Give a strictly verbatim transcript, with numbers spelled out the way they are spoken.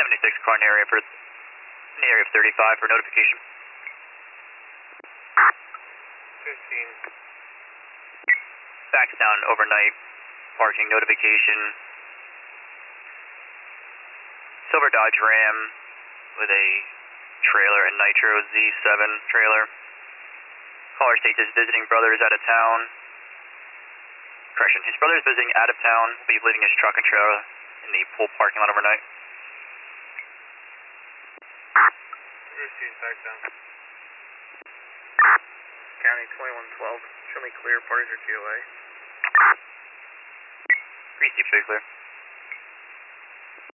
seventy-six car in the area for in the area of thirty-five for notification. fifteen. Backs down overnight parking notification. Silver Dodge Ram with a trailer and Nitro Z seven trailer. Caller states his visiting brother is out of town. Correction, his brother is visiting out of town. Will be leaving his truck and trailer in the pool parking lot overnight. fifteen, back down. County twenty-one twelve, show me clear, parties are T O A. Greasy, pretty clear.